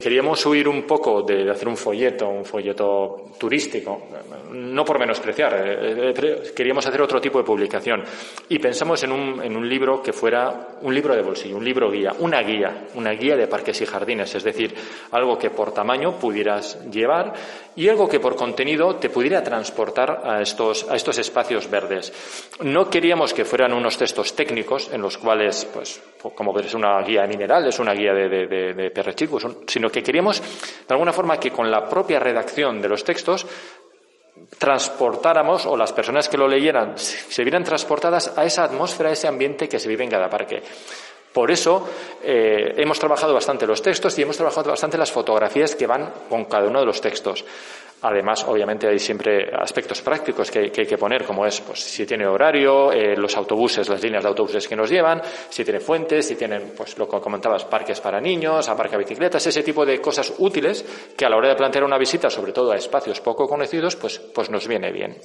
Queríamos huir un poco de hacer un folleto turístico, no por menospreciar, queríamos hacer otro tipo de publicación y pensamos en un libro que fuera un libro de bolsillo, un libro guía, una guía de parques y jardines, es decir, algo que por tamaño pudieras llevar y algo que por contenido te pudiera transportar a estos espacios verdes. No queríamos que fueran unos textos técnicos en los cuales, pues, como ves, una guía de minerales, una guía de perrechicos, sino que queríamos, de alguna forma, que con la propia redacción de los textos transportáramos, o las personas que lo leyeran se vieran transportadas a esa atmósfera, a ese ambiente que se vive en cada parque. Por eso hemos trabajado bastante los textos y hemos trabajado bastante las fotografías que van con cada uno de los textos. Además, obviamente, hay siempre aspectos prácticos que hay que poner, como es, pues, si tiene horario, los autobuses, las líneas de autobuses que nos llevan, si tiene fuentes, si tienen, pues, lo que comentabas, parques para niños, aparca bicicletas, ese tipo de cosas útiles que a la hora de plantear una visita, sobre todo a espacios poco conocidos, pues nos viene bien.